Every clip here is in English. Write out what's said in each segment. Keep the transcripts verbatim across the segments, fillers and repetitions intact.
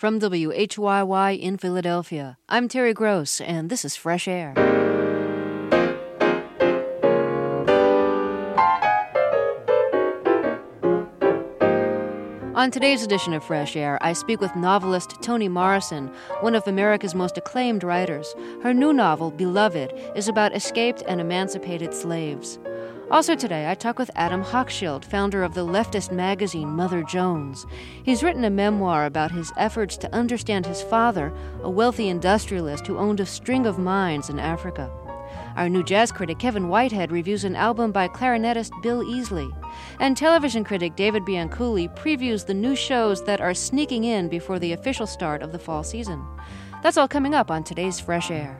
From W H Y Y in Philadelphia, I'm Terry Gross, and this is Fresh Air. On today's edition of Fresh Air, I speak with novelist Toni Morrison, one of America's most acclaimed writers. Her new novel, Beloved, is about escaped and emancipated slaves. Also today, I talk with Adam Hochschild, founder of the leftist magazine Mother Jones. He's written a memoir about his efforts to understand his father, a wealthy industrialist who owned a string of mines in Africa. Our new jazz critic Kevin Whitehead reviews an album by clarinetist Bill Easley. And television critic David Bianculli previews the new shows that are sneaking in before the official start of the fall season. That's all coming up on today's Fresh Air.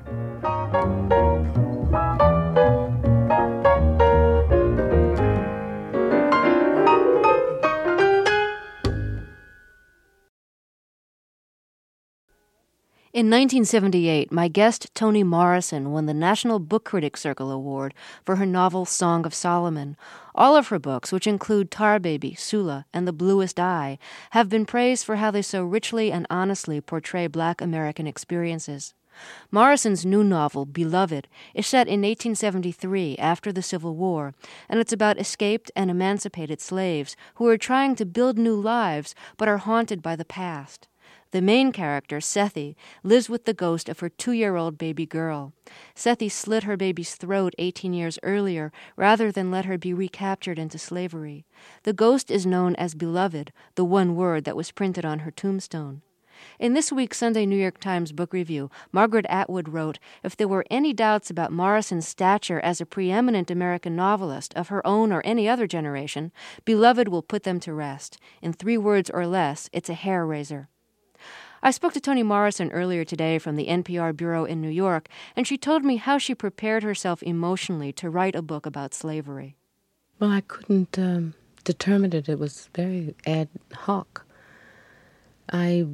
In nineteen seventy-eight, my guest Toni Morrison won the National Book Critics Circle Award for her novel Song of Solomon. All of her books, which include Tar Baby, Sula, and The Bluest Eye, have been praised for how they so richly and honestly portray Black American experiences. Morrison's new novel, Beloved, is set in eighteen seventy-three, after the Civil War, and it's about escaped and emancipated slaves who are trying to build new lives but are haunted by the past. The main character, Sethi, lives with the ghost of her two-year-old baby girl. Sethi slit her baby's throat eighteen years earlier rather than let her be recaptured into slavery. The ghost is known as Beloved, the one word that was printed on her tombstone. In this week's Sunday New York Times book review, Margaret Atwood wrote, if there were any doubts about Morrison's stature as a preeminent American novelist of her own or any other generation, Beloved will put them to rest. In three words or less, it's a hair-raiser. I spoke to Toni Morrison earlier today from the N P R bureau in New York, and she told me how she prepared herself emotionally to write a book about slavery. Well, I couldn't um, determine it. It was very ad hoc. I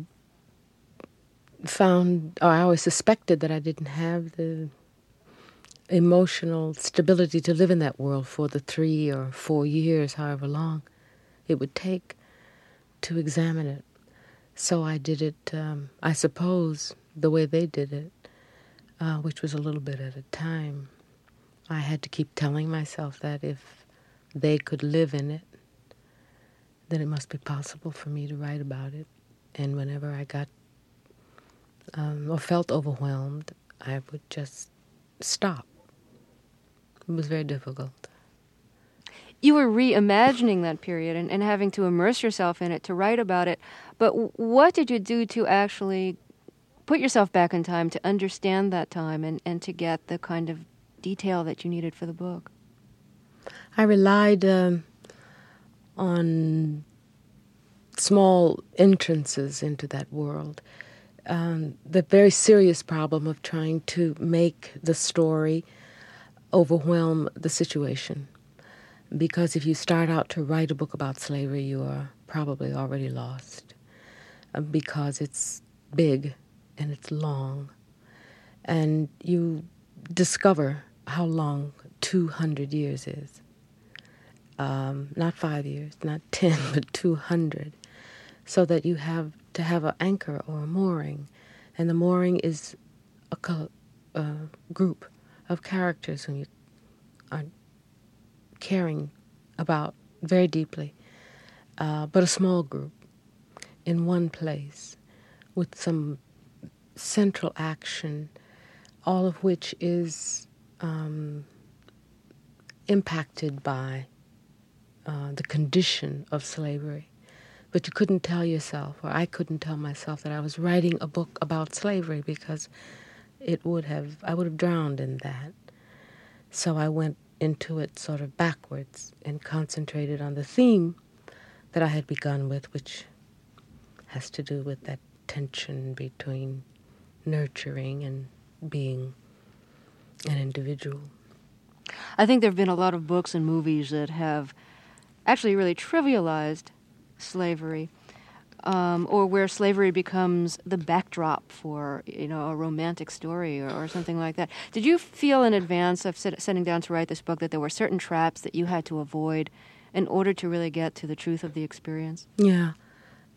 found, or I always suspected that I didn't have the emotional stability to live in that world for the three or four years, however long it would take to examine it. So I did it, um, I suppose, the way they did it, uh, which was a little bit at a time. I had to keep telling myself that if they could live in it, then it must be possible for me to write about it. And whenever I got um, or felt overwhelmed, I would just stop. It was very difficult. You were reimagining that period and, and having to immerse yourself in it to write about it. But w- what did you do to actually put yourself back in time to understand that time and, and to get the kind of detail that you needed for the book? I relied um, on small entrances into that world. Um, the very serious problem of trying to make the story overwhelm the situation. Because if you start out to write a book about slavery, you are probably already lost. Uh, because it's big and it's long. And you discover how long two hundred years is. Um, not five years, not ten, but two hundred. So that you have to have an anchor or a mooring. And the mooring is a co- uh, group of characters whom you are caring about very deeply, uh, but a small group in one place with some central action, all of which is um, impacted by uh, the condition of slavery. But you couldn't tell yourself, or I couldn't tell myself, that I was writing a book about slavery because it would have, I would have drowned in that. So I went into it sort of backwards and concentrated on the theme that I had begun with, which has to do with that tension between nurturing and being an individual. I think there have been a lot of books and movies that have actually really trivialized slavery, um, or where slavery becomes the backdrop for, you know, a romantic story or, or something like that. Did you feel in advance of sit, sitting down to write this book that there were certain traps that you had to avoid in order to really get to the truth of the experience? Yeah.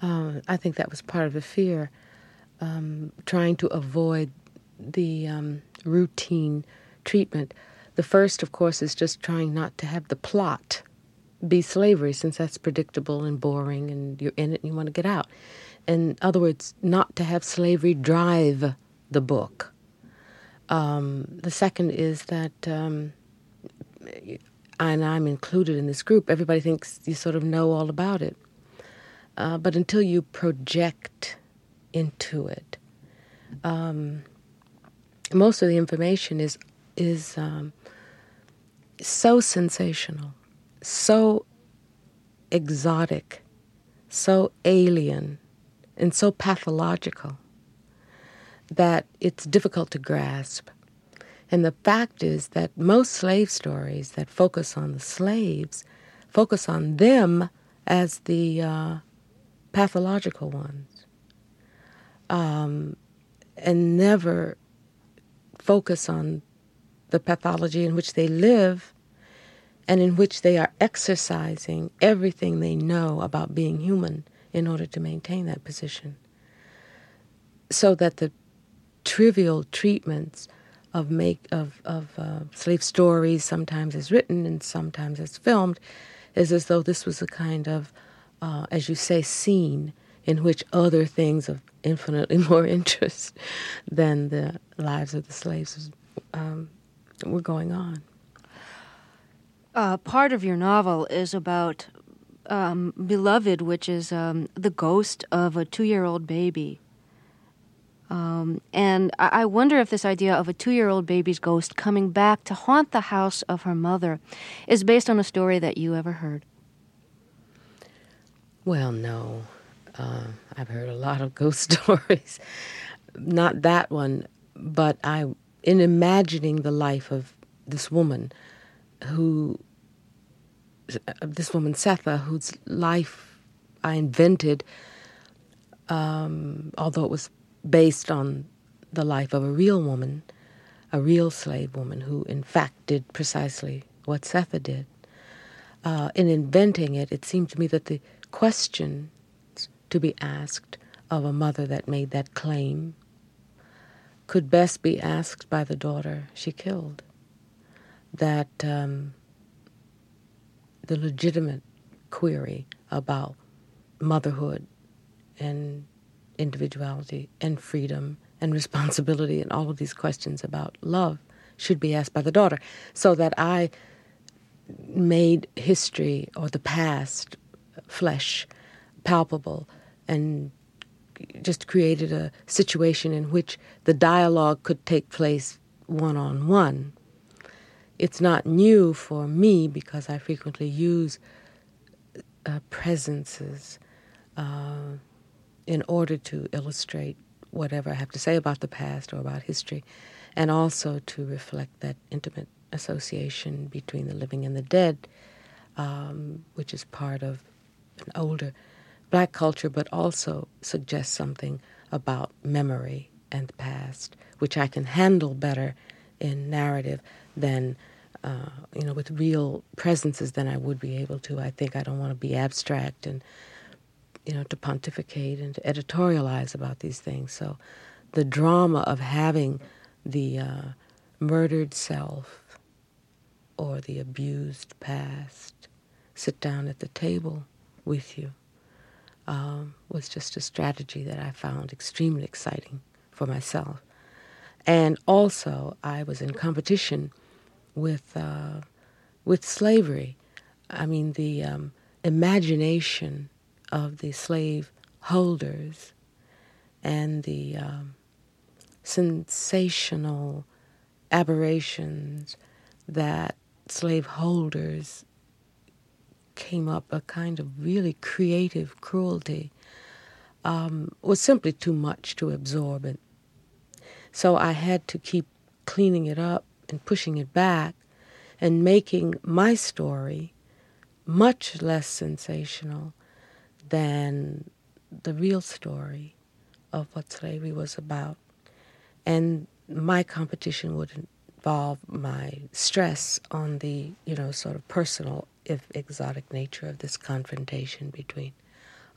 Uh, I think that was part of the fear, um, trying to avoid the um, routine treatment. The first, of course, is just trying not to have the plot be slavery, since that's predictable and boring and you're in it and you want to get out. In other words, not to have slavery drive the book. Um, the second is that, um, and I'm included in this group, everybody thinks you sort of know all about it. Uh, but until you project into it, um, most of the information is is um, so sensational, so exotic, so alien, and so pathological that it's difficult to grasp. And the fact is that most slave stories that focus on the slaves focus on them as the uh, pathological ones, um, and never focus on the pathology in which they live and in which they are exercising everything they know about being human in order to maintain that position. So that the trivial treatments of make of, of uh, slave stories, sometimes as written and sometimes as filmed, is as though this was a kind of, uh, as you say, scene in which other things of infinitely more interest than the lives of the slaves um, were going on. Uh, part of your novel is about um, Beloved, which is um, the ghost of a two-year-old baby. Um, and I-, I wonder if this idea of a two-year-old baby's ghost coming back to haunt the house of her mother is based on a story that you ever heard. Well, no. Uh, I've heard a lot of ghost stories. Not that one, but I, in imagining the life of this woman who, this woman Sethe, whose life I invented, um, although it was based on the life of a real woman, a real slave woman who in fact did precisely what Sethe did. Uh, in inventing it, it seemed to me that the questions to be asked of a mother that made that claim could best be asked by the daughter she killed. That um, the legitimate query about motherhood and individuality and freedom and responsibility and all of these questions about love should be asked by the daughter, so that I made history or the past flesh palpable and just created a situation in which the dialogue could take place one-on-one. It's not new for me because I frequently use uh, presences uh, in order to illustrate whatever I have to say about the past or about history, and also to reflect that intimate association between the living and the dead, um, which is part of an older Black culture, but also suggests something about memory and the past, which I can handle better in narrative than, uh, you know, with real presences than I would be able to. I think I don't want to be abstract and, you know, to pontificate and to editorialize about these things. So the drama of having the uh, murdered self or the abused past sit down at the table with you um, was just a strategy that I found extremely exciting for myself. And also, I was in competition with uh, with slavery. I mean, the um, imagination of the slave holders and the um, sensational aberrations that slave holders came up, a kind of really creative cruelty, um, was simply too much to absorb. And so I had to keep cleaning it up and pushing it back and making my story much less sensational than the real story of what slavery was about. And my competition would involve my stress on the, you know, sort of personal, if exotic nature of this confrontation between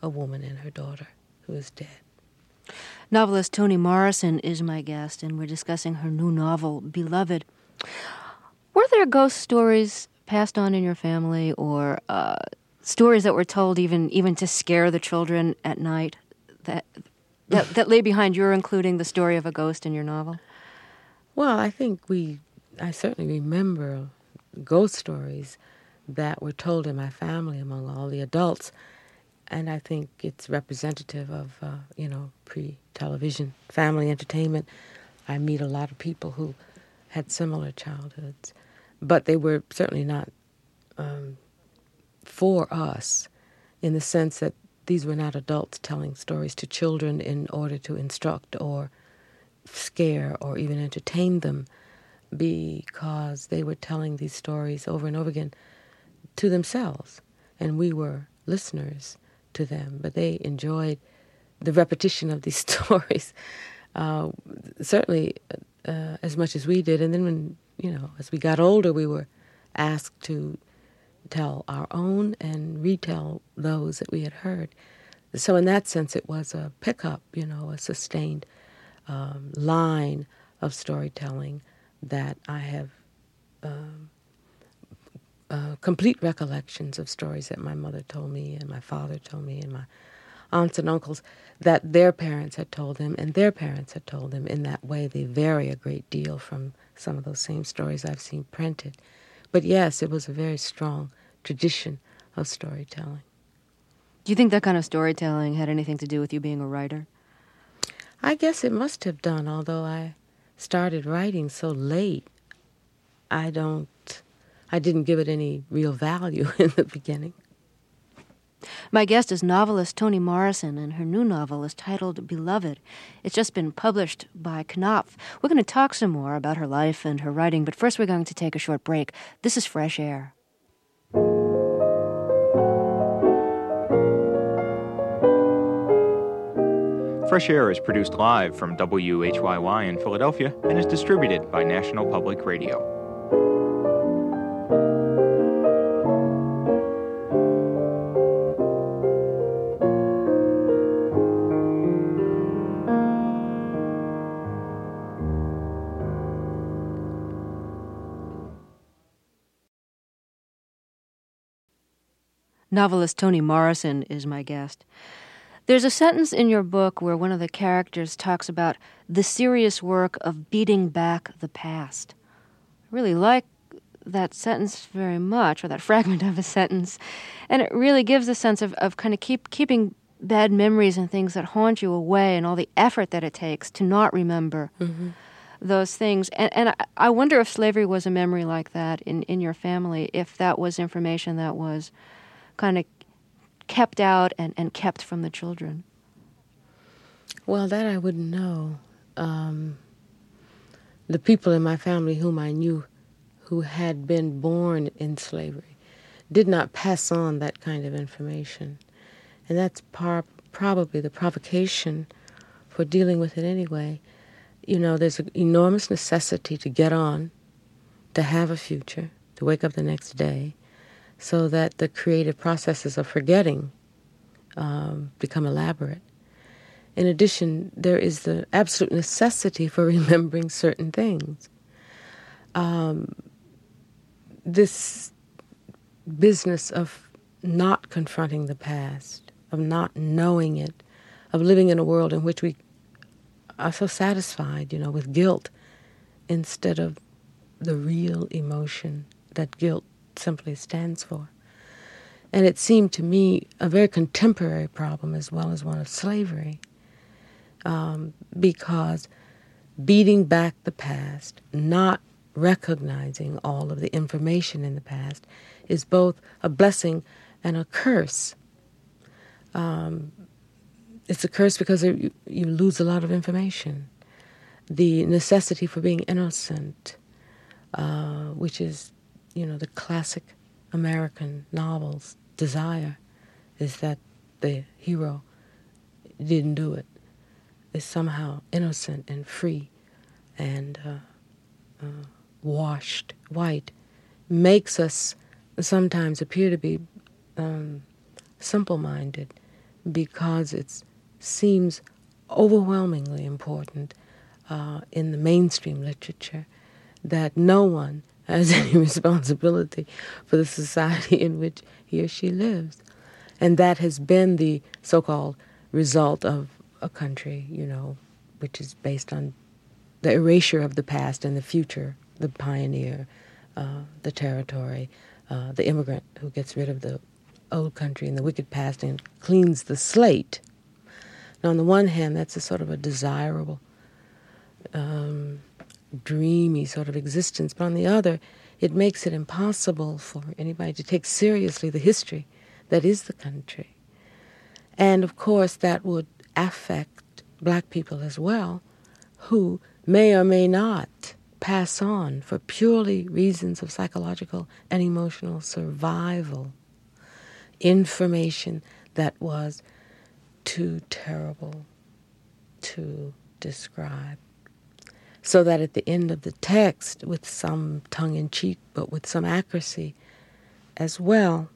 a woman and her daughter who is dead. Novelist Toni Morrison is my guest, and we're discussing her new novel, Beloved. Were there ghost stories passed on in your family, or uh, stories that were told even even to scare the children at night that, that that lay behind your including the story of a ghost in your novel? Well, I think we, I certainly remember ghost stories that were told in my family among all the adults. And I think it's representative of, uh, you know, pre-television family entertainment. I meet a lot of people who had similar childhoods, but they were certainly not um, for us in the sense that these were not adults telling stories to children in order to instruct or scare or even entertain them, because they were telling these stories over and over again to themselves, and we were listeners to them, but they enjoyed the repetition of these stories uh, certainly uh, as much as we did. And then when, you know, as we got older, we were asked to tell our own and retell those that we had heard. So in that sense, it was a pickup, you know, a sustained um, line of storytelling that I have um, Uh, complete recollections of stories that my mother told me and my father told me and my aunts and uncles that their parents had told them and their parents had told them. In that way, they vary a great deal from some of those same stories I've seen printed. But yes, it was a very strong tradition of storytelling. Do you think that kind of storytelling had anything to do with you being a writer? I guess it must have done, although I started writing so late. I don't I didn't give it any real value in the beginning. My guest is novelist Toni Morrison, and her new novel is titled Beloved. It's just been published by Knopf. We're going to talk some more about her life and her writing, but first we're going to take a short break. This is Fresh Air. Fresh Air is produced live from W H Y Y in Philadelphia and is distributed by National Public Radio. Novelist Toni Morrison is my guest. There's a sentence in your book where one of the characters talks about the serious work of beating back the past. I really like that sentence very much, or that fragment of a sentence, and it really gives a sense of, of kind of keep keeping bad memories and things that haunt you away, and all the effort that it takes to not remember mm-hmm. those things. And, and I, I wonder if slavery was a memory like that in, in your family, if that was information that was kind of kept out and, and kept from the children. Well, that I wouldn't know. Um, the people in my family whom I knew who had been born in slavery did not pass on that kind of information. And that's par- probably the provocation for dealing with it anyway. You know, there's an enormous necessity to get on, to have a future, to wake up the next day, so that the creative processes of forgetting um, become elaborate. In addition, there is the absolute necessity for remembering certain things. Um, this business of not confronting the past, of not knowing it, of living in a world in which we are so satisfied, you know, with guilt instead of the real emotion that guilt simply stands for. And it seemed to me a very contemporary problem as well as one of slavery, um, because beating back the past, not recognizing all of the information in the past, is both a blessing and a curse. Um, it's a curse because you, you lose a lot of information. The necessity for being innocent, uh, which is, you know, the classic American novel's desire, is that the hero didn't do it, is somehow innocent and free and uh, uh, washed white, makes us sometimes appear to be um, simple-minded, because it seems overwhelmingly important uh, in the mainstream literature that no one has any responsibility for the society in which he or she lives. And that has been the so-called result of a country, you know, which is based on the erasure of the past and the future, the pioneer, uh, the territory, uh, the immigrant who gets rid of the old country and the wicked past and cleans the slate. Now, on the one hand, that's a sort of a desirable, um, dreamy sort of existence, but on the other, it makes it impossible for anybody to take seriously the history that is the country. And, of course, that would affect black people as well, who may or may not pass on for purely reasons of psychological and emotional survival information that was too terrible to describe. So that at the end of the text, with some tongue-in-cheek, but with some accuracy as well,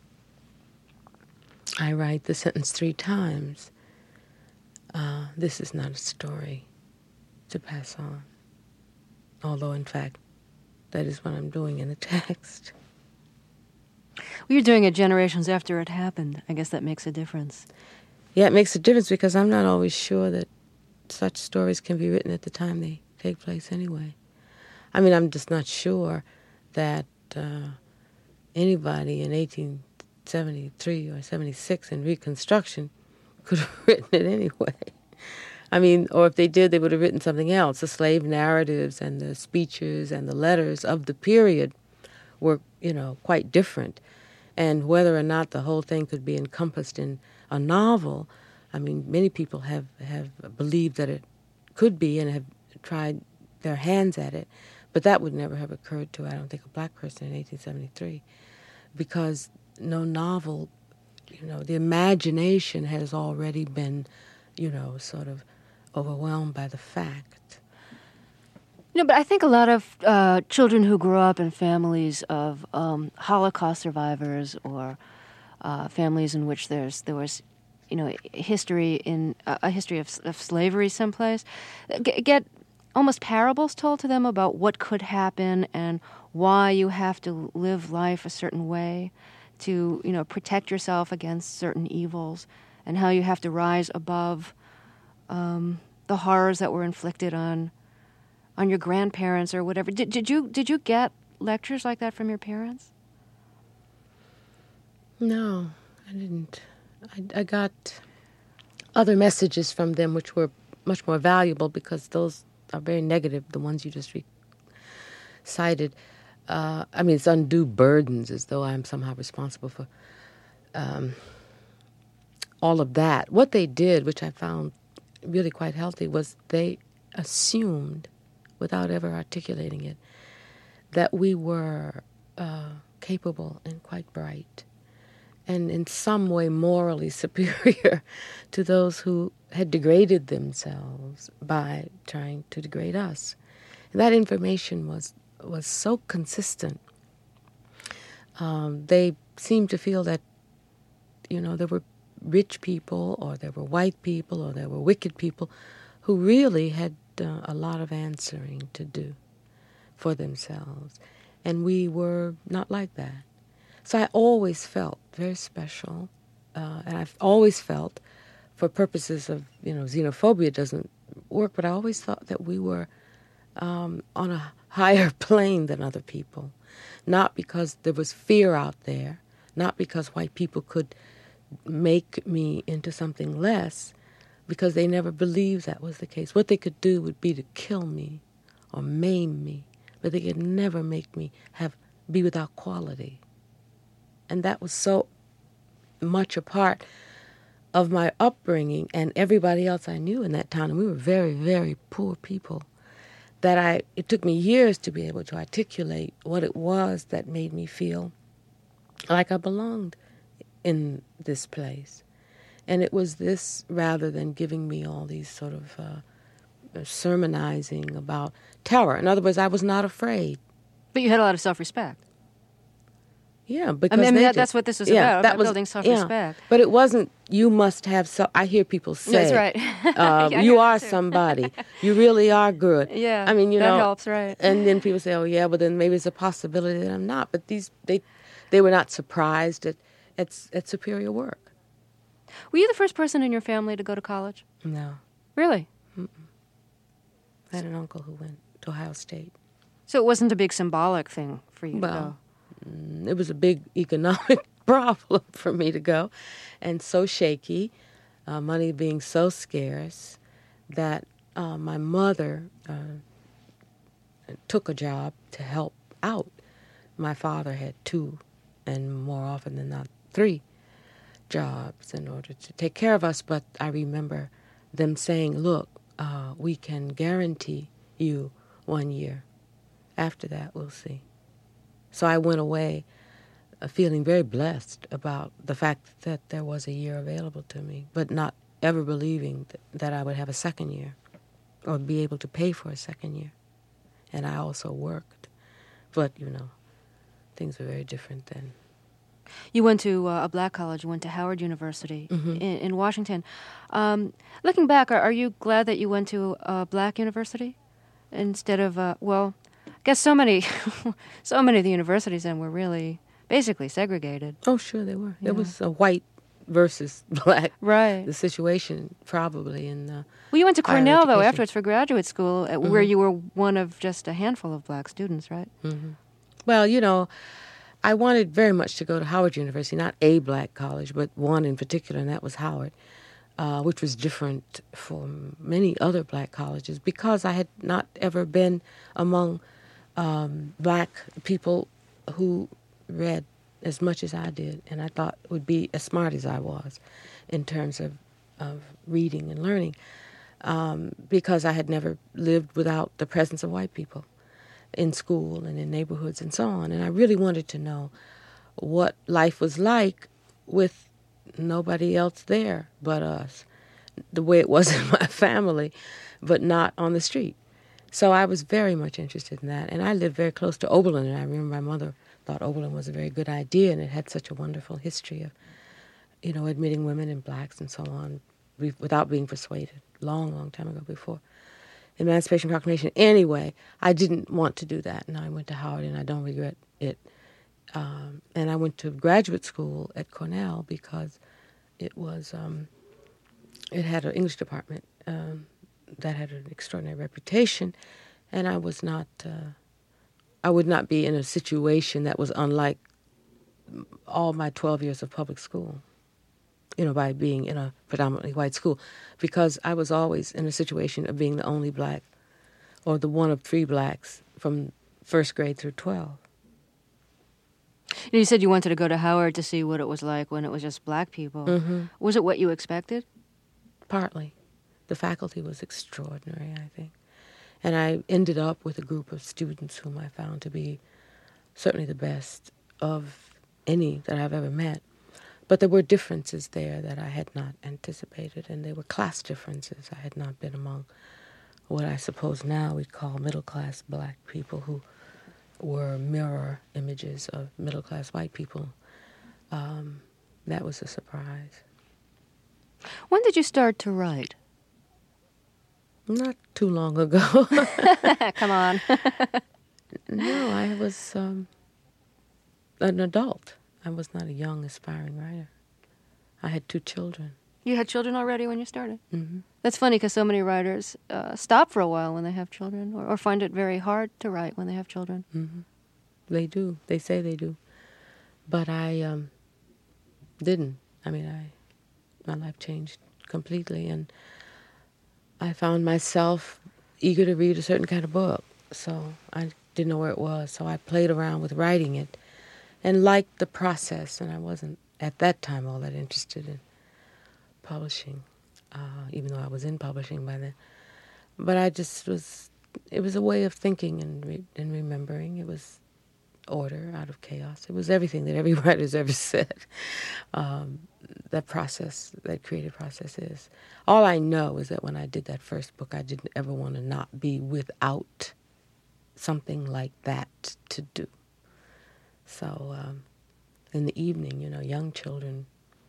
I write the sentence three times. Uh, this is not a story to pass on. Although, in fact, that is what I'm doing in the text. Well, you're doing it generations after it happened. I guess that makes a difference. Yeah, it makes a difference because I'm not always sure that such stories can be written at the time they take place anyway. I mean, I'm just not sure that uh, anybody in eighteen seventy-three or seventy-six in Reconstruction could have written it anyway. I mean, or if they did, they would have written something else. The slave narratives and the speeches and the letters of the period were, you know, quite different. And whether or not the whole thing could be encompassed in a novel, I mean, many people have, have believed that it could be and have tried their hands at it, but that would never have occurred to, I don't think, a black person in eighteen seventy-three, because no novel, you know, the imagination has already been, you know, sort of overwhelmed by the fact. You know, but I think a lot of uh, children who grow up in families of um, Holocaust survivors or uh, families in which there's there was, you know, history in uh, a history of, of slavery someplace, get, get almost parables told to them about what could happen and why you have to live life a certain way to, you know, protect yourself against certain evils, and how you have to rise above um, the horrors that were inflicted on on your grandparents or whatever. Did, did you did you get lectures like that from your parents? No, I didn't. I, I got other messages from them which were much more valuable because those are very negative, the ones you just recited. Uh, I mean, it's undue burdens, as though I'm somehow responsible for um, all of that. What they did, which I found really quite healthy, was they assumed, without ever articulating it, that we were uh, capable and quite bright, and in some way morally superior to those who had degraded themselves by trying to degrade us. And that information was was so consistent. Um, they seemed to feel that, you know, there were rich people or there were white people or there were wicked people who really had uh, a lot of answering to do for themselves. And we were not like that. So I always felt very special, uh, and I've always felt, for purposes of, you know, xenophobia doesn't work, but I always thought that we were um, on a higher plane than other people, not because there was fear out there, not because white people could make me into something less, because they never believed that was the case. What they could do would be to kill me or maim me, but they could never make me have be without quality. And that was so much a part of my upbringing and everybody else I knew in that town. And we were very, very poor people. That I, it took me years to be able to articulate what it was that made me feel like I belonged in this place. And it was this, rather than giving me all these sort of uh, sermonizing about terror. In other words, I was not afraid. But you had a lot of self-respect. Yeah, because I mean, they that, did. that's what this was yeah, about, that about was, building self-respect. Yeah. But it wasn't, you must have, so, I hear people say, That's right. uh, Yeah, I you hear are that too. somebody. You really are good. Yeah, I mean, you that know. helps, right. And then people say, oh, yeah, but then maybe it's a possibility that I'm not. But these, they they were not surprised at, at, at superior work. Were you the first person in your family to go to college? No. Really? I had an uncle who went to Ohio State. So it wasn't a big symbolic thing for you Well, to go? It was a big economic problem for me to go, and so shaky, uh, money being so scarce, that uh, my mother uh, took a job to help out. My father had two, and more often than not, three jobs in order to take care of us. But I remember them saying, look, uh, we can guarantee you one year. After that, we'll see. So I went away uh, feeling very blessed about the fact that there was a year available to me, but not ever believing th- that I would have a second year or be able to pay for a second year. And I also worked. But, you know, things were very different then. You went to uh, a black college. You went to Howard University Mm-hmm. in, in Washington. Um, looking back, are, are you glad that you went to a black university instead of, uh, well, I guess so many, so many of the universities then were really basically segregated. Oh, sure they were. Yeah. It was a white versus black. Right. The situation probably in the Well, you went to higher Cornell, though, education. afterwards for graduate school, uh, where you were one of just a handful of black students, right? Mm-hmm. Well, you know, I wanted very much to go to Howard University, not a black college, but one in particular, and that was Howard, uh, which was different from many other black colleges because I had not ever been among um, black people who read as much as I did, and I thought would be as smart as I was in terms of, of reading and learning, um, because I had never lived without the presence of white people in school and in neighborhoods and so on. And I really wanted to know what life was like with nobody else there but us, the way it was in my family, but not on the street. So I was very much interested in that. And I lived very close to Oberlin, and I remember my mother thought Oberlin was a very good idea, and it had such a wonderful history of, you know, admitting women and blacks and so on without being persuaded, long, long time ago before Emancipation Proclamation. Anyway, I didn't want to do that, and I went to Howard, and I don't regret it. Um, and I went to graduate school at Cornell because it was, um, it had an English department um, that had an extraordinary reputation, and I was not, uh, I would not be in a situation that was unlike all my twelve years of public school, you know, by being in a predominantly white school, because I was always in a situation of being the only black or the one of three blacks from first grade through twelve. You said you wanted to go to Howard to see what it was like when it was just black people. Mm-hmm. Was it what you expected? Partly. The faculty was extraordinary, I think. And I ended up with a group of students whom I found to be certainly the best of any that I've ever met. But there were differences there that I had not anticipated, and they were class differences. I had not been among what I suppose now we'd call middle-class black people who were mirror images of middle-class white people. Um, that was a surprise. When did you start to write? Not too long ago. Come on. No, I was um, an adult. I was not a young, aspiring writer. I had two children. You had children already when you started? Mm-hmm. That's funny because so many writers uh, stop for a while when they have children or, or find it very hard to write when they have children. Mm-hmm. They do. They say they do. But I um, didn't. I mean, I my life changed completely, and I found myself eager to read a certain kind of book. So I didn't know where it was. So I played around with writing it and liked the process, and I wasn't at that time all that interested in publishing, uh, even though I was in publishing by then. But I just was, it was a way of thinking and, re- and remembering. It was order out of chaos. It was everything that every writer's ever said. Um, that process, that creative process is. All I know is that when I did that first book, I didn't ever want to not be without something like that to do. So um, in the evening. You know, young children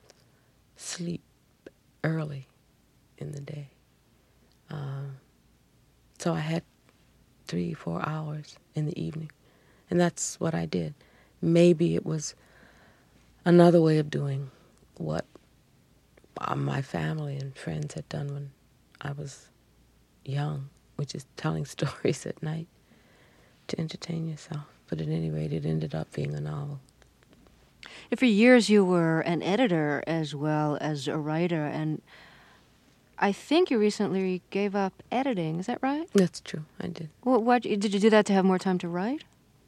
sleep early in the day. Um, so I had three, four hours in the evening. And that's what I did. Maybe it was another way of doing what uh, my family and friends had done when I was young, which is telling stories at night to entertain yourself. But at any rate, it ended up being a novel. For years, you were an editor as well as a writer, and I think you recently gave up editing. Is that right? That's true. I did. Well, what, did you do that to have more time to write?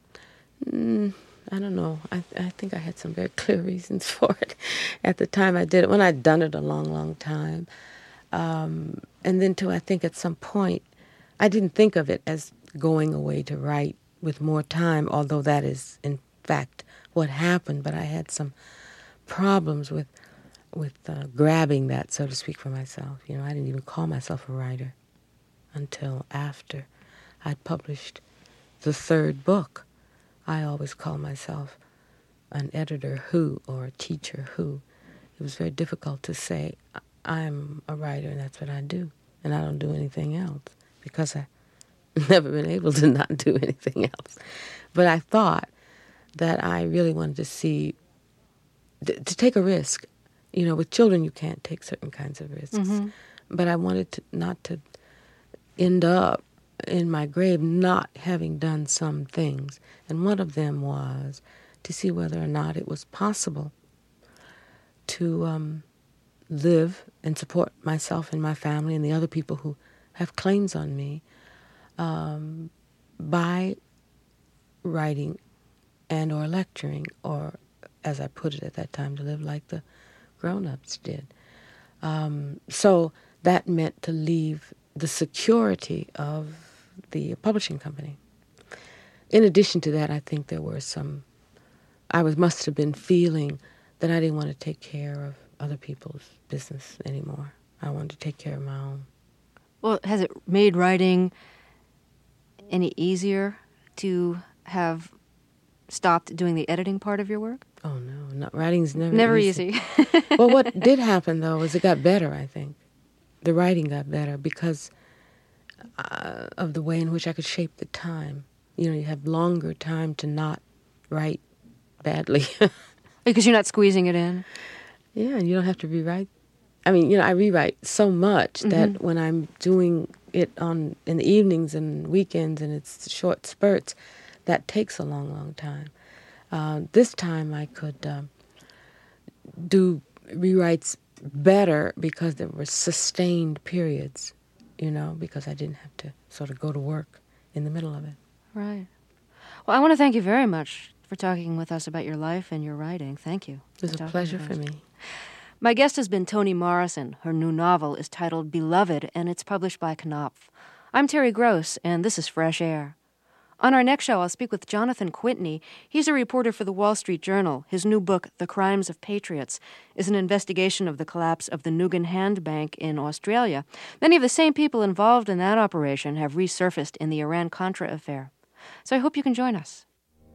Mm, I don't know. I I think I had some very clear reasons for it at the time I did it, when I'd done it a long, long time. Um, and then, too, I think at some point, I didn't think of it as going away to write with more time, although that is, in fact, what happened. But I had some problems with with uh, grabbing that, so to speak, for myself. You know, I didn't even call myself a writer until after I'd published the third book. I always call myself an editor who or a teacher who. It was very difficult to say, I'm a writer and that's what I do, and I don't do anything else, because I've never been able to not do anything else. But I thought that I really wanted to see, th- to take a risk. You know, with children you can't take certain kinds of risks. Mm-hmm. But I wanted to not to end up in my grave not having done some things. And one of them was to see whether or not it was possible to um, live and support myself and my family and the other people who have claims on me um, by writing and or lecturing, or, as I put it at that time, to live like the grown-ups did. Um, so that meant to leave the security of the publishing company. In addition to that, I think there were some, I was must have been feeling that I didn't want to take care of other people's business anymore. I wanted to take care of my own. Well, has it made writing any easier to have stopped doing the editing part of your work? Oh, no. Not, writing's never, never easy. easy. Well, what did happen, though, is it got better, I think. The writing got better because uh, of the way in which I could shape the time. You know, you have longer time to not write badly. Because you're not squeezing it in? Yeah, and you don't have to rewrite. I mean, you know, I rewrite so much mm-hmm. that when I'm doing it on in the evenings and weekends and it's short spurts, that takes a long, long time. Uh, this time I could um, do rewrites better because there were sustained periods, you know, because I didn't have to sort of go to work in the middle of it. Right. Well, I want to thank you very much for talking with us about your life and your writing. Thank you. It was a pleasure for me. My guest has been Toni Morrison. Her new novel is titled Beloved, and it's published by Knopf. I'm Terry Gross, and this is Fresh Air. On our next show, I'll speak with Jonathan Quitney. He's a reporter for the Wall Street Journal. His new book, The Crimes of Patriots, is an investigation of the collapse of the Nugan Hand Bank in Australia. Many of the same people involved in that operation have resurfaced in the Iran-Contra affair. So I hope you can join us.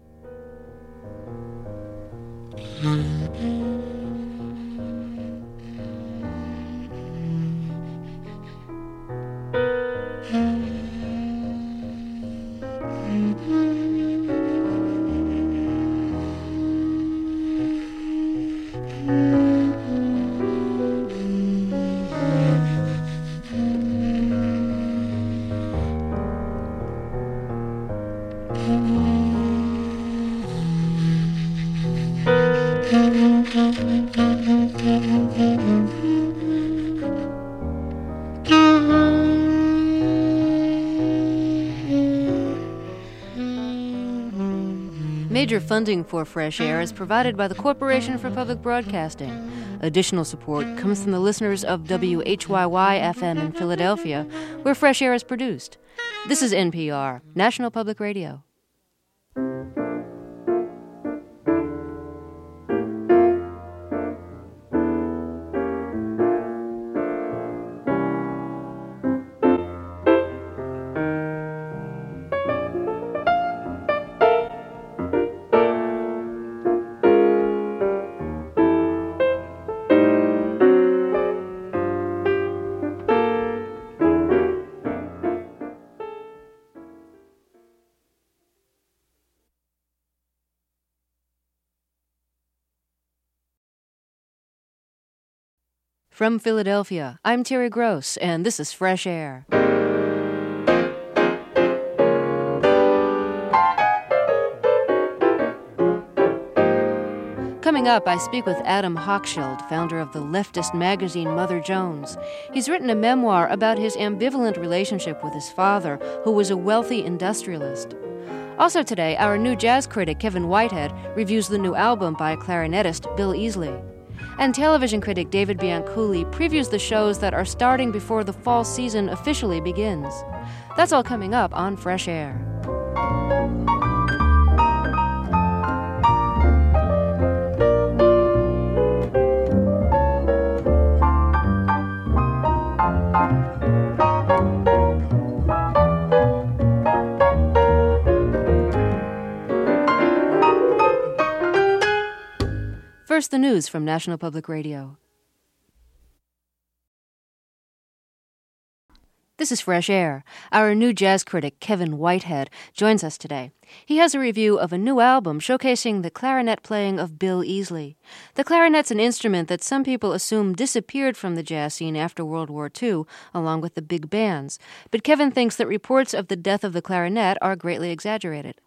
Major funding for Fresh Air is provided by the Corporation for Public Broadcasting. Additional support comes from the listeners of W H Y Y F M in Philadelphia, where Fresh Air is produced. This is N P R, National Public Radio. From Philadelphia, I'm Terry Gross, and this is Fresh Air. Coming up, I speak with Adam Hochschild, founder of the leftist magazine Mother Jones. He's written a memoir about his ambivalent relationship with his father, who was a wealthy industrialist. Also today, our new jazz critic Kevin Whitehead reviews the new album by clarinetist Bill Easley. And television critic David Bianculli previews the shows that are starting before the fall season officially begins. That's all coming up on Fresh Air. First, the news from National Public Radio. This is Fresh Air. Our new jazz critic, Kevin Whitehead, joins us today. He has a review of a new album showcasing the clarinet playing of Bill Easley. The clarinet's an instrument that some people assume disappeared from the jazz scene after World War Two, along with the big bands. But Kevin thinks that reports of the death of the clarinet are greatly exaggerated.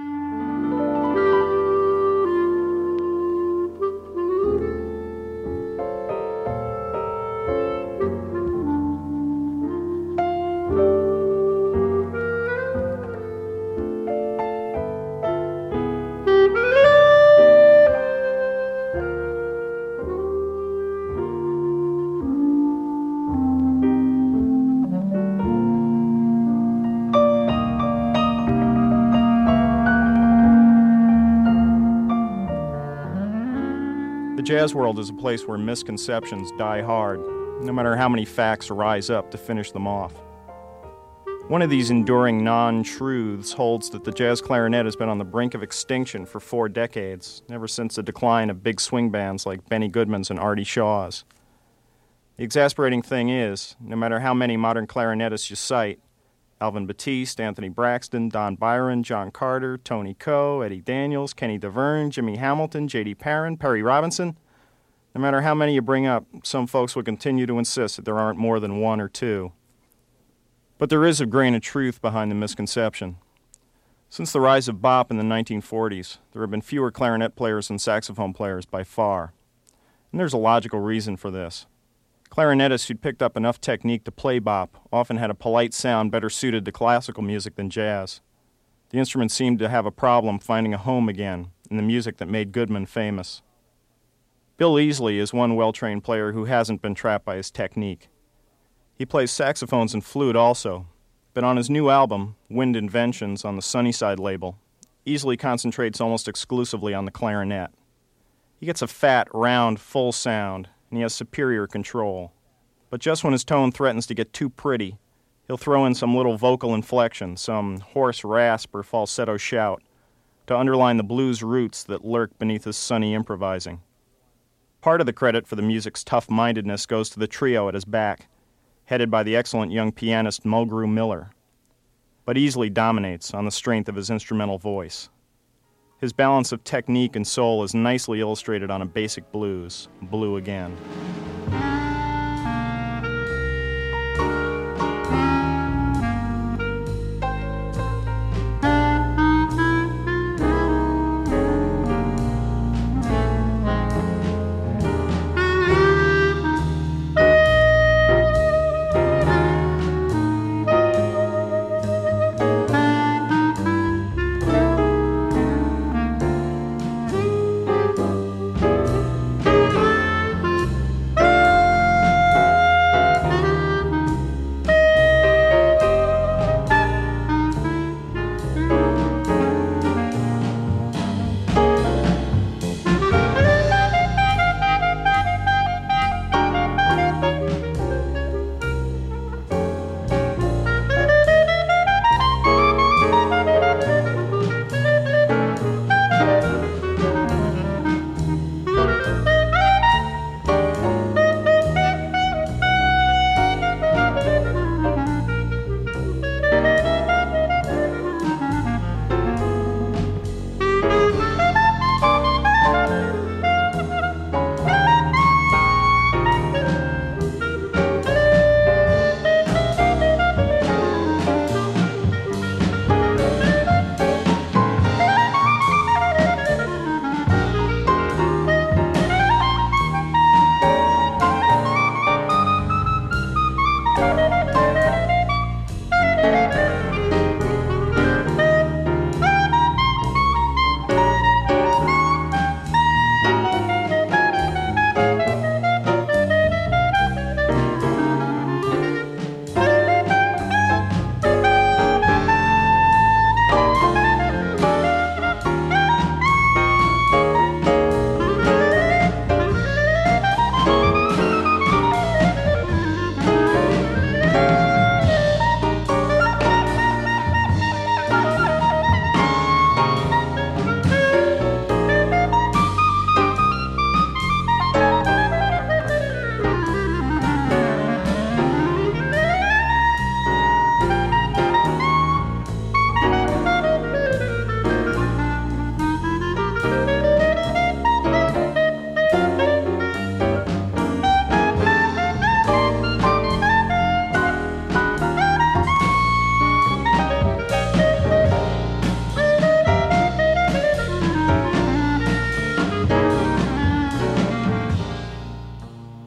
The jazz world is a place where misconceptions die hard, no matter how many facts rise up to finish them off. One of these enduring non-truths holds that the jazz clarinet has been on the brink of extinction for four decades, ever since the decline of big swing bands like Benny Goodman's and Artie Shaw's. The exasperating thing is, no matter how many modern clarinetists you cite, Alvin Batiste, Anthony Braxton, Don Byron, John Carter, Tony Coe, Eddie Daniels, Kenny DeVerne, Jimmy Hamilton, J D Perrin, Perry Robinson, no matter how many you bring up, some folks will continue to insist that there aren't more than one or two. But there is a grain of truth behind the misconception. Since the rise of bop in the nineteen forties, there have been fewer clarinet players than saxophone players by far. And there's a logical reason for this. Clarinetists who'd picked up enough technique to play bop often had a polite sound better suited to classical music than jazz. The instrument seemed to have a problem finding a home again in the music that made Goodman famous. Bill Easley is one well-trained player who hasn't been trapped by his technique. He plays saxophones and flute also, but on his new album, Wind Inventions, on the Sunnyside label, Easley concentrates almost exclusively on the clarinet. He gets a fat, round, full sound, and he has superior control. But just when his tone threatens to get too pretty, he'll throw in some little vocal inflection, some hoarse rasp or falsetto shout, to underline the blues roots that lurk beneath his sunny improvising. Part of the credit for the music's tough-mindedness goes to the trio at his back, headed by the excellent young pianist Mulgrew Miller. But Easley dominates on the strength of his instrumental voice. His balance of technique and soul is nicely illustrated on a basic blues, Blue Again.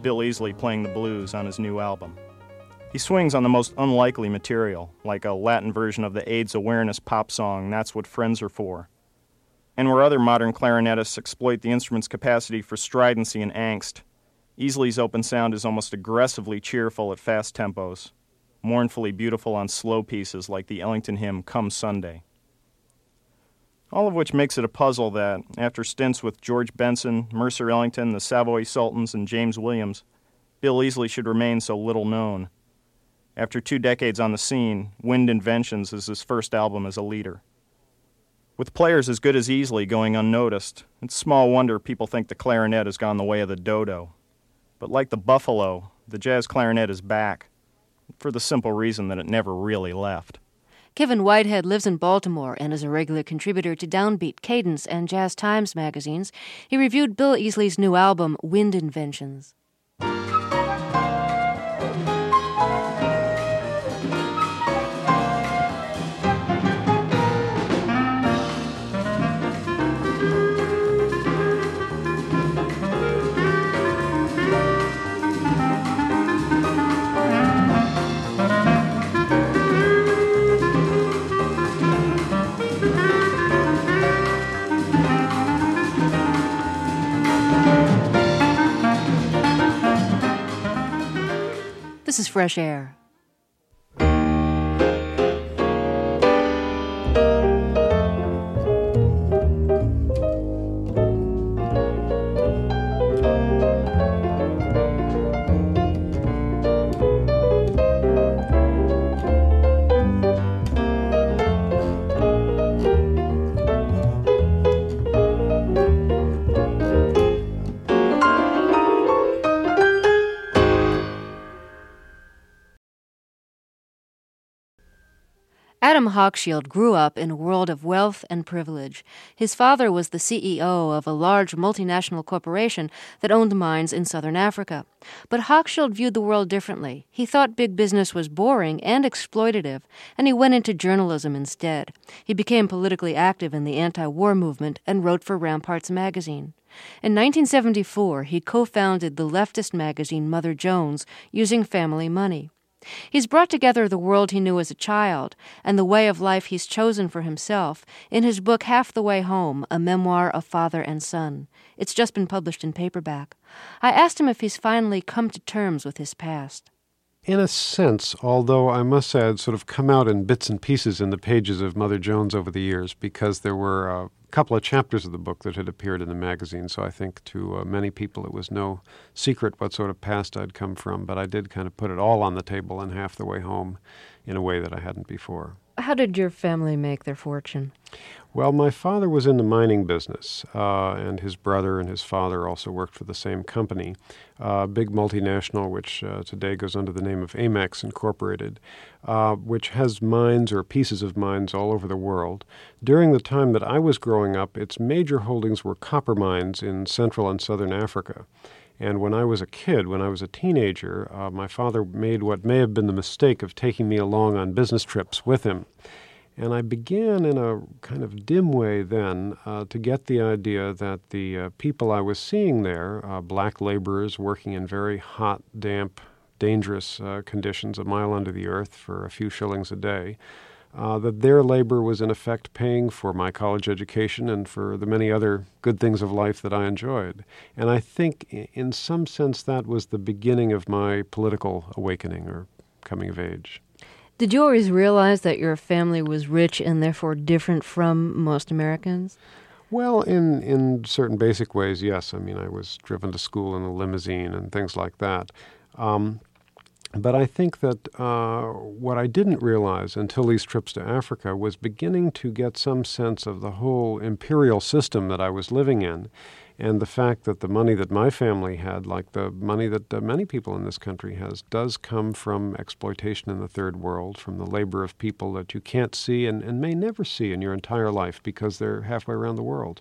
Bill Easley playing the blues on his new album. He swings on the most unlikely material, like a Latin version of the AIDS awareness pop song, That's What Friends Are For. And where other modern clarinetists exploit the instrument's capacity for stridency and angst, Easley's open sound is almost aggressively cheerful at fast tempos, mournfully beautiful on slow pieces like the Ellington hymn Come Sunday. All of which makes it a puzzle that, after stints with George Benson, Mercer Ellington, the Savoy Sultans, and James Williams, Bill Easley should remain so little known. After two decades on the scene, Wind Inventions is his first album as a leader. With players as good as Easley going unnoticed, it's small wonder people think the clarinet has gone the way of the dodo. But like the buffalo, the jazz clarinet is back, for the simple reason that it never really left. Kevin Whitehead lives in Baltimore and is a regular contributor to Downbeat, Cadence, and Jazz Times magazines. He reviewed Bill Easley's new album, Wind Inventions. This is Fresh Air. Adam Hochschild grew up in a world of wealth and privilege. His father was the C E O of a large multinational corporation that owned mines in southern Africa. But Hochschild viewed the world differently. He thought big business was boring and exploitative, and he went into journalism instead. He became politically active in the anti-war movement and wrote for Ramparts magazine. In nineteen seventy-four, he co-founded the leftist magazine Mother Jones using family money. He's brought together the world he knew as a child and the way of life he's chosen for himself in his book Half the Way Home, a memoir of father and son. It's just been published in paperback. I asked him if he's finally come to terms with his past. In a sense, although I must say I'd sort of come out in bits and pieces in the pages of Mother Jones over the years because there were a couple of chapters of the book that had appeared in the magazine, so I think to uh, many people it was no secret what sort of past I'd come from, but I did kind of put it all on the table in Half the Way Home in a way that I hadn't before. How did your family make their fortune? Well, my father was in the mining business, uh, and his brother and his father also worked for the same company, a uh, big multinational which uh, today goes under the name of Amex Incorporated, uh, which has mines or pieces of mines all over the world. During the time that I was growing up, its major holdings were copper mines in Central and Southern Africa. And when I was a kid, when I was a teenager, uh, my father made what may have been the mistake of taking me along on business trips with him. And I began in a kind of dim way then uh, to get the idea that the uh, people I was seeing there, uh, black laborers working in very hot, damp, dangerous uh, conditions a mile under the earth for a few shillings a day, Uh, that their labor was in effect paying for my college education and for the many other good things of life that I enjoyed. And I think in some sense that was the beginning of my political awakening or coming of age. Did you always realize that your family was rich and therefore different from most Americans? Well, in, in certain basic ways, yes. I mean, I was driven to school in a limousine and things like that. Um, But I think that uh, what I didn't realize until these trips to Africa was beginning to get some sense of the whole imperial system that I was living in, and the fact that the money that my family had, like the money that uh, many people in this country has, does come from exploitation in the third world, from the labor of people that you can't see and, and may never see in your entire life because they're halfway around the world.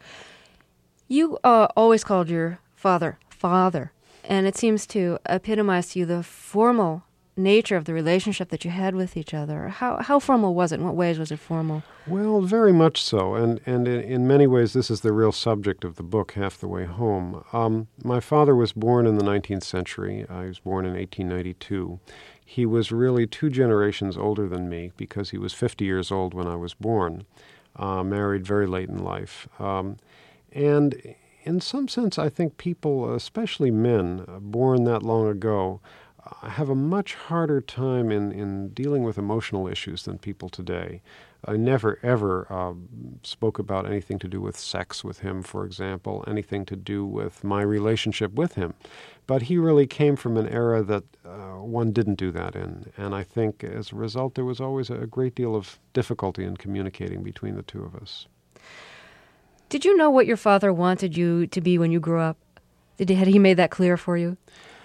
You uh, always called your father, father. And it seems to epitomize to you the formal nature of the relationship that you had with each other. How how formal was it? In what ways was it formal? Well, very much so, and, and in, in many ways this is the real subject of the book, Half the Way Home. Um, my father was born in the nineteenth century. I was born in eighteen ninety-two. He was really two generations older than me because he was fifty years old when I was born, uh, married very late in life. Um, and in some sense, I think people, especially men, uh, born that long ago, uh, have a much harder time in, in dealing with emotional issues than people today. I never, ever uh, spoke about anything to do with sex with him, for example, anything to do with my relationship with him. But he really came from an era that uh, one didn't do that in. And I think as a result, there was always a great deal of difficulty in communicating between the two of us. Did you know what your father wanted you to be when you grew up? Did he, had he made that clear for you?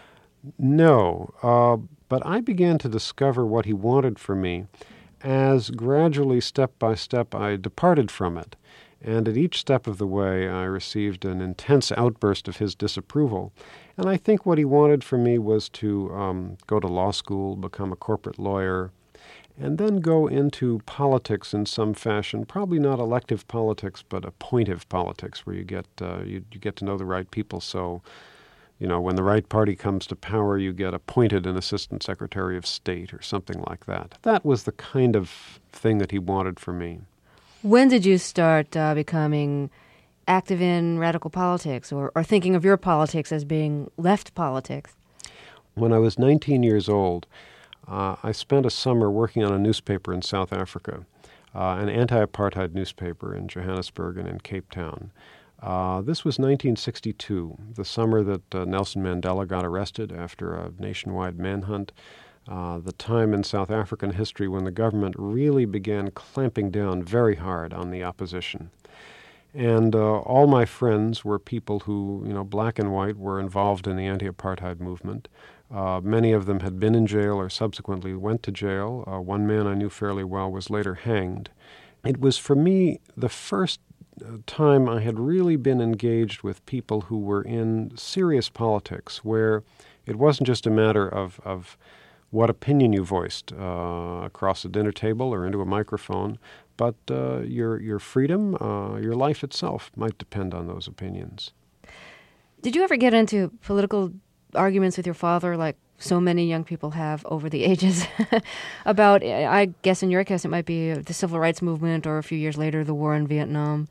No, uh, but I began to discover what he wanted for me as gradually, step by step, I departed from it. And at each step of the way, I received an intense outburst of his disapproval. And I think what he wanted for me was to um, go to law school, become a corporate lawyer, and then go into politics in some fashion, probably not elective politics, but appointive politics, where you get uh, you, you get to know the right people. So, you know, when the right party comes to power, you get appointed an assistant secretary of state or something like that. That was the kind of thing that he wanted for me. When did you start uh, becoming active in radical politics or, or thinking of your politics as being left politics? When I was nineteen years old, uh, I spent a summer working on a newspaper in South Africa, uh, an anti-apartheid newspaper in Johannesburg and in Cape Town. Uh, this was nineteen sixty-two, the summer that uh, Nelson Mandela got arrested after a nationwide manhunt, uh, the time in South African history when the government really began clamping down very hard on the opposition. And uh, all my friends were people who, you know, black and white, were involved in the anti-apartheid movement. Uh, many of them had been in jail or subsequently went to jail. Uh, one man I knew fairly well was later hanged. It was, for me, the first time I had really been engaged with people who were in serious politics, where it wasn't just a matter of, of what opinion you voiced uh, across a dinner table or into a microphone, but uh, your your freedom, uh, your life itself might depend on those opinions. Did you ever get into political arguments with your father like so many young people have over the ages about, I guess in your case, it might be the civil rights movement or a few years later, the war in Vietnam?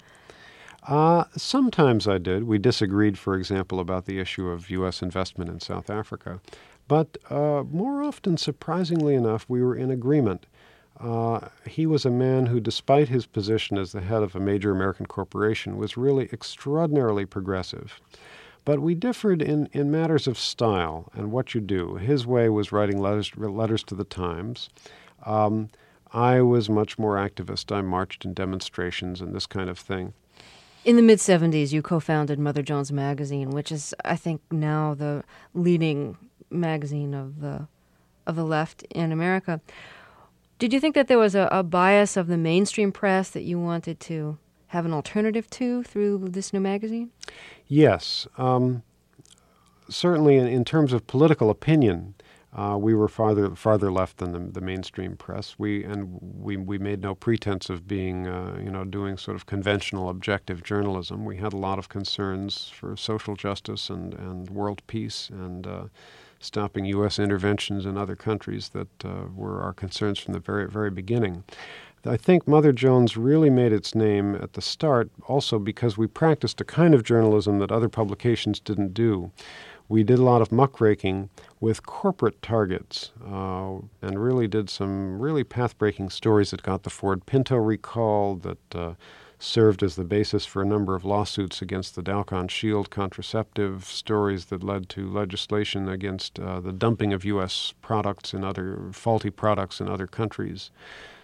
Uh, sometimes I did. We disagreed, for example, about the issue of U S investment in South Africa. But uh, more often, surprisingly enough, we were in agreement. Uh, he was a man who, despite his position as the head of a major American corporation, was really extraordinarily progressive. But we differed in, in matters of style and what you do. His way was writing letters, letters to the Times. Um, I was much more activist. I marched in demonstrations and this kind of thing. In the mid-seventies, you co-founded Mother Jones Magazine, which is, I think, now the leading magazine of the of the left in America. Did you think that there was a, a bias of the mainstream press that you wanted to have an alternative to through this new magazine? Yes. Um, certainly in, in terms of political opinion, uh, we were farther farther left than the, the mainstream press. We and we we made no pretense of being, uh, you know, doing sort of conventional objective journalism. We had a lot of concerns for social justice and, and world peace and uh, stopping U S interventions in other countries that uh, were our concerns from the very, very beginning. I think Mother Jones really made its name at the start also because we practiced a kind of journalism that other publications didn't do. We did a lot of muckraking with corporate targets uh, and really did some really path-breaking stories that got the Ford Pinto recall, that uh, served as the basis for a number of lawsuits against the Dalcon Shield contraceptive, stories that led to legislation against uh, the dumping of U S products and other faulty products in other countries,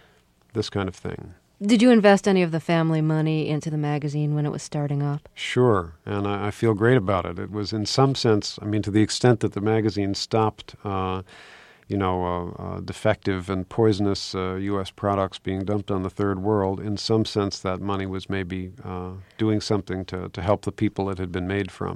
this kind of thing. Did you invest any of the family money into the magazine when it was starting up? Sure, and I, I feel great about it. It was, in some sense, I mean, to the extent that the magazine stopped, uh, you know, uh, uh, defective and poisonous uh, U S products being dumped on the third world, in some sense that money was maybe uh, doing something to, to help the people it had been made from.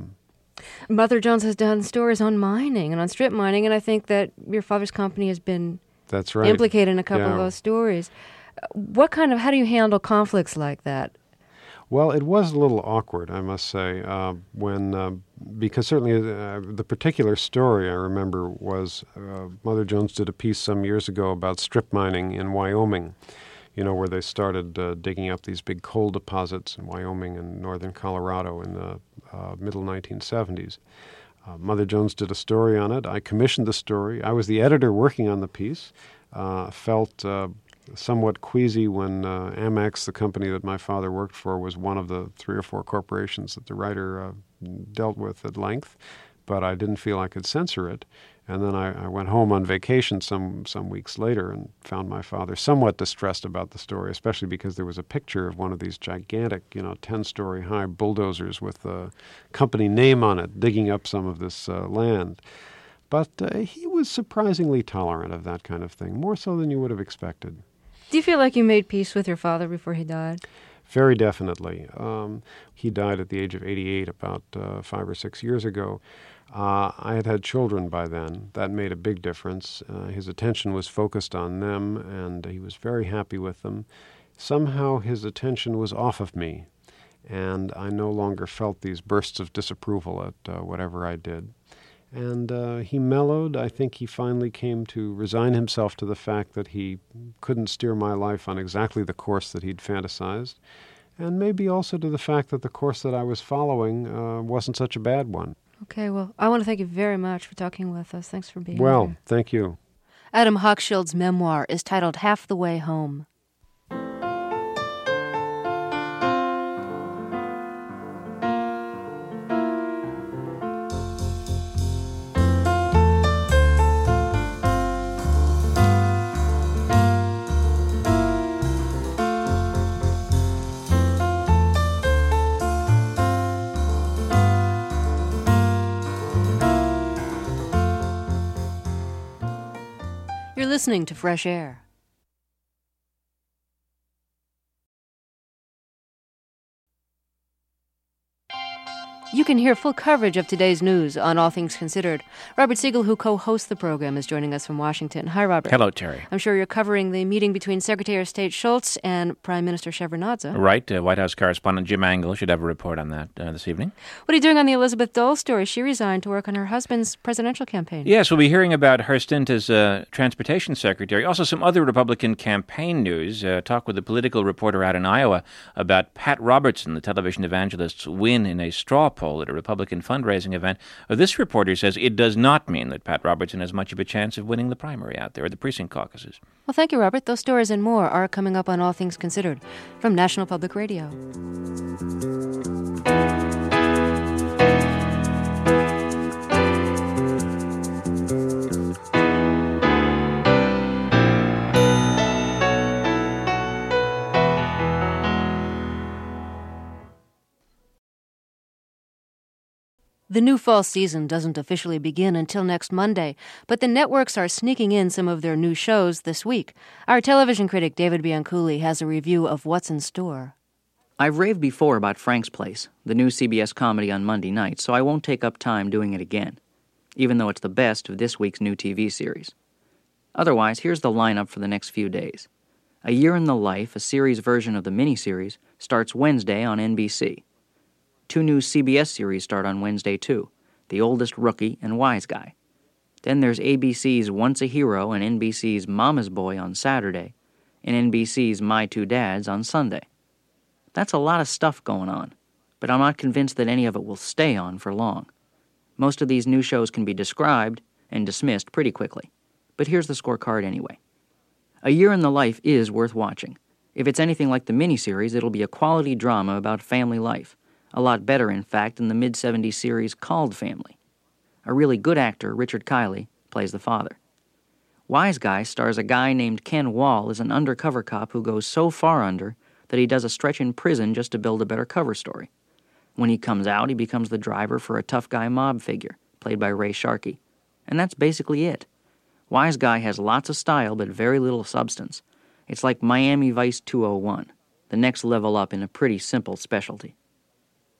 Mother Jones has done stories on mining and on strip mining, and I think that your father's company has been That's right. implicated in a couple Yeah. of those stories. What kind of, how do you handle conflicts like that? Well, it was a little awkward, I must say, uh, when uh, because certainly uh, the particular story I remember was uh, Mother Jones did a piece some years ago about strip mining in Wyoming, you know, where they started uh, digging up these big coal deposits in Wyoming and northern Colorado in the uh, middle nineteen seventies. Uh, Mother Jones did a story on it. I commissioned the story. I was the editor working on the piece. Uh, felt uh, somewhat queasy when uh, Amex, the company that my father worked for, was one of the three or four corporations that the writer uh, dealt with at length, but I didn't feel I could censor it. And then I, I went home on vacation some, some weeks later and found my father somewhat distressed about the story, especially because there was a picture of one of these gigantic, you know, ten-story high bulldozers with the company name on it, digging up some of this uh, land. But uh, he was surprisingly tolerant of that kind of thing, more so than you would have expected. Do you feel like you made peace with your father before he died? Very definitely. Um, he died at the age of eighty-eight about uh, five or six years ago. Uh, I had had children by then. That made a big difference. Uh, his attention was focused on them, and he was very happy with them. Somehow his attention was off of me, and I no longer felt these bursts of disapproval at uh, whatever I did. And uh, he mellowed. I think he finally came to resign himself to the fact that he couldn't steer my life on exactly the course that he'd fantasized, and maybe also to the fact that the course that I was following uh, wasn't such a bad one. Okay, well, I want to thank you very much for talking with us. Thanks for being Well, here. thank you. Adam Hochschild's memoir is titled Half the Way Home. You're listening to Fresh Air. You can hear full coverage of today's news on All Things Considered. Robert Siegel, who co-hosts the program, is joining us from Washington. Hi, Robert. Hello, Terry. I'm sure you're covering the meeting between Secretary of State Schultz and Prime Minister Shevardnadze. Right. Uh, White House correspondent Jim Angle should have a report on that uh, this evening. What are you doing on the Elizabeth Dole story? She resigned to work on her husband's presidential campaign. Yes, we'll be hearing about her stint as uh, transportation secretary. Also, some other Republican campaign news. Uh, talk with a political reporter out in Iowa about Pat Robertson, the television evangelist's win in a straw poll at a Republican fundraising event. Uh, this reporter says it does not mean that Pat Robertson has much of a chance of winning the primary out there, or the precinct caucuses. Well, thank you, Robert. Those stories and more are coming up on All Things Considered from National Public Radio. The new fall season doesn't officially begin until next Monday, but the networks are sneaking in some of their new shows this week. Our television critic David Bianculli has a review of what's in store. I've raved before about Frank's Place, the new C B S comedy on Monday nights, so I won't take up time doing it again, even though it's the best of this week's new T V series. Otherwise, here's the lineup for the next few days. A Year in the Life, a series version of the miniseries, starts Wednesday on N B C. Two new C B S series start on Wednesday, too, The Oldest Rookie and Wise Guy. Then there's A B C's Once a Hero and N B C's Mama's Boy on Saturday, and N B C's My Two Dads on Sunday. That's a lot of stuff going on, but I'm not convinced that any of it will stay on for long. Most of these new shows can be described and dismissed pretty quickly, but here's the scorecard anyway. A Year in the Life is worth watching. If it's anything like the miniseries, it'll be a quality drama about family life. A lot better, in fact, than the mid-seventies series called Family. A really good actor, Richard Kiley, plays the father. Wise Guy stars a guy named Ken Wall as an undercover cop who goes so far under that he does a stretch in prison just to build a better cover story. When he comes out, he becomes the driver for a tough guy mob figure, played by Ray Sharkey. And that's basically it. Wise Guy has lots of style but very little substance. It's like Miami Vice two oh one, the next level up in a pretty simple specialty.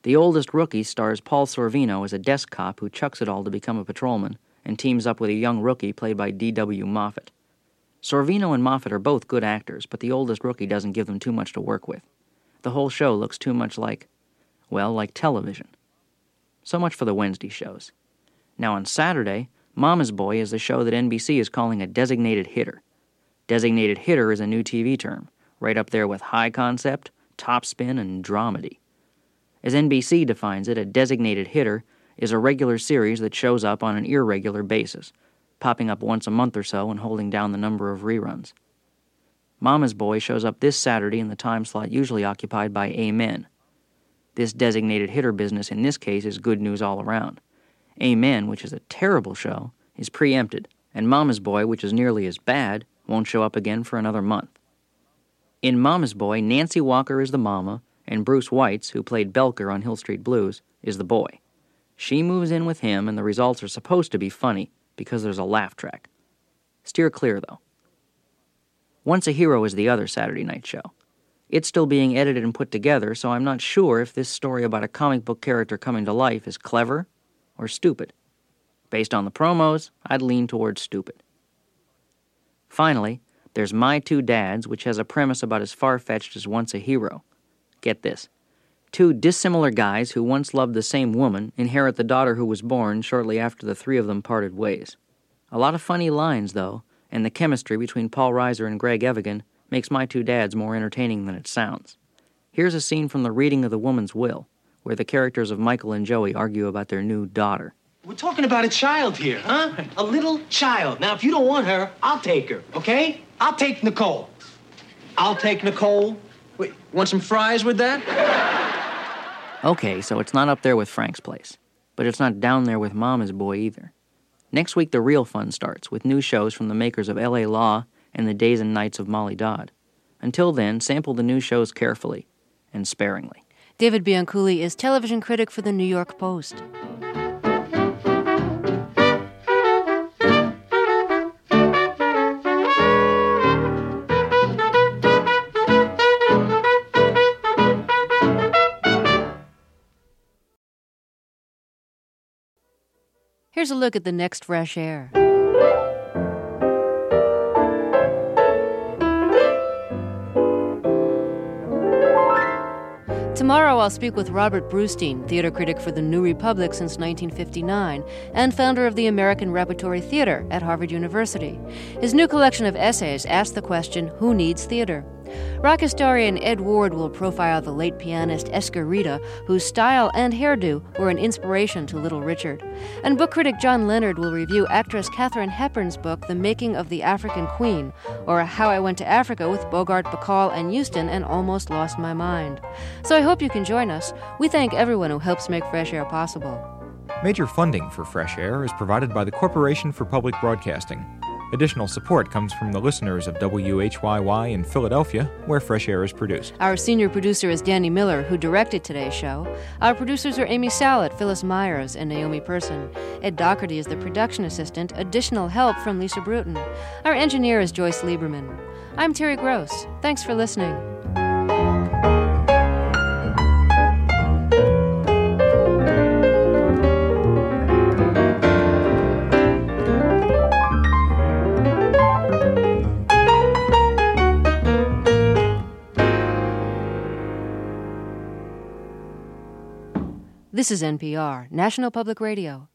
The Oldest Rookie stars Paul Sorvino as a desk cop who chucks it all to become a patrolman and teams up with a young rookie played by D W Moffat. Sorvino and Moffat are both good actors, but The Oldest Rookie doesn't give them too much to work with. The whole show looks too much like, well, like television. So much for the Wednesday shows. Now on Saturday, Mama's Boy is the show that N B C is calling a designated hitter. Designated hitter is a new T V term, right up there with high concept, top spin, and dramedy. As N B C defines it, a designated hitter is a regular series that shows up on an irregular basis, popping up once a month or so and holding down the number of reruns. Mama's Boy shows up this Saturday in the time slot usually occupied by Amen. This designated hitter business in this case is good news all around. Amen, which is a terrible show, is preempted, and Mama's Boy, which is nearly as bad, won't show up again for another month. In Mama's Boy, Nancy Walker is the mama, and Bruce Weitz, who played Belker on Hill Street Blues, is the boy. She moves in with him, and the results are supposed to be funny because there's a laugh track. Steer clear, though. Once a Hero is the other Saturday night show. It's still being edited and put together, so I'm not sure if this story about a comic book character coming to life is clever or stupid. Based on the promos, I'd lean towards stupid. Finally, there's My Two Dads, which has a premise about as far-fetched as Once a Hero. Get this. Two dissimilar guys who once loved the same woman inherit the daughter who was born shortly after the three of them parted ways. A lot of funny lines, though, and the chemistry between Paul Reiser and Greg Evigan makes My Two Dads more entertaining than it sounds. Here's a scene from the reading of the woman's will, where the characters of Michael and Joey argue about their new daughter. We're talking about a child here, huh? A little child. Now, if you don't want her, I'll take her, okay? I'll take Nicole. I'll take Nicole. Wait, want some fries with that? Okay, so it's not up there with Frank's Place, but it's not down there with Mama's Boy either. Next week, the real fun starts, with new shows from the makers of L A Law and The Days and Nights of Molly Dodd. Until then, sample the new shows carefully and sparingly. David Bianculli is television critic for the New York Post. Here's a look at the next Fresh Air. Tomorrow I'll speak with Robert Brustein, theater critic for the New Republic since nineteen fifty-nine, and founder of the American Repertory Theater at Harvard University. His new collection of essays asks the question, who needs theater? Rock historian Ed Ward will profile the late pianist Esker Rita, whose style and hairdo were an inspiration to Little Richard. And book critic John Leonard will review actress Katharine Hepburn's book, The Making of the African Queen, or How I Went to Africa with Bogart, Bacall, and Houston and Almost Lost My Mind. So I hope you can join us. We thank everyone who helps make Fresh Air possible. Major funding for Fresh Air is provided by the Corporation for Public Broadcasting. Additional support comes from the listeners of W H Y Y in Philadelphia, where Fresh Air is produced. Our senior producer is Danny Miller, who directed today's show. Our producers are Amy Sallet, Phyllis Myers, and Naomi Person. Ed Doherty is the production assistant, additional help from Lisa Bruton. Our engineer is Joyce Lieberman. I'm Terry Gross. Thanks for listening. This is N P R, National Public Radio.